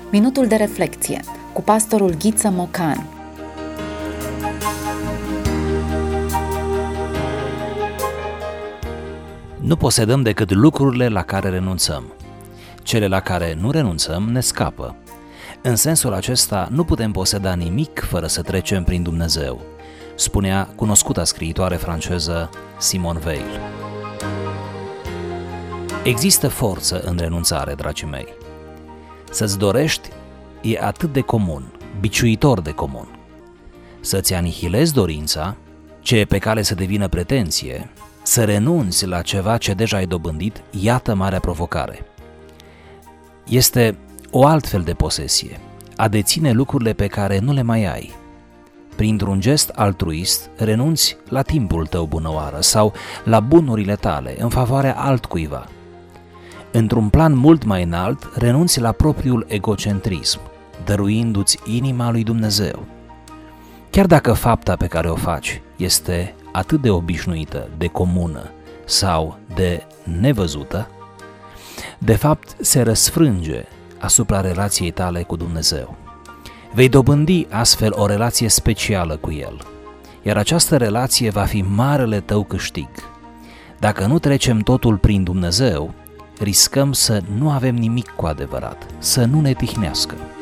Minutul de reflecție cu pastorul Ghiță Mocan. Nu posedăm decât lucrurile la care renunțăm. Cele la care nu renunțăm ne scapă. În sensul acesta, nu putem poseda nimic fără să trecem prin Dumnezeu, spunea cunoscuta scriitoare franceză Simone Weil. Există forță în renunțare, dragii mei. Să-ți dorești e atât de comun, biciuitor de comun. Să-ți anihilezi dorința, ce e pe cale să devină pretenție, să renunți la ceva ce deja ai dobândit, iată marea provocare. Este o altfel de posesie, a deține lucrurile pe care nu le mai ai. Printr-un gest altruist, renunți la timpul tău bunăoară sau la bunurile tale în favoarea altcuiva. Într-un plan mult mai înalt, renunți la propriul egocentrism, dăruindu-ți inima lui Dumnezeu. Chiar dacă fapta pe care o faci este atât de obișnuită, de comună sau de nevăzută, de fapt se răsfrânge asupra relației tale cu Dumnezeu. Vei dobândi astfel o relație specială cu El, iar această relație va fi marele tău câștig. Dacă nu trecem totul prin Dumnezeu, riscăm să nu avem nimic cu adevărat, să nu ne tihnească.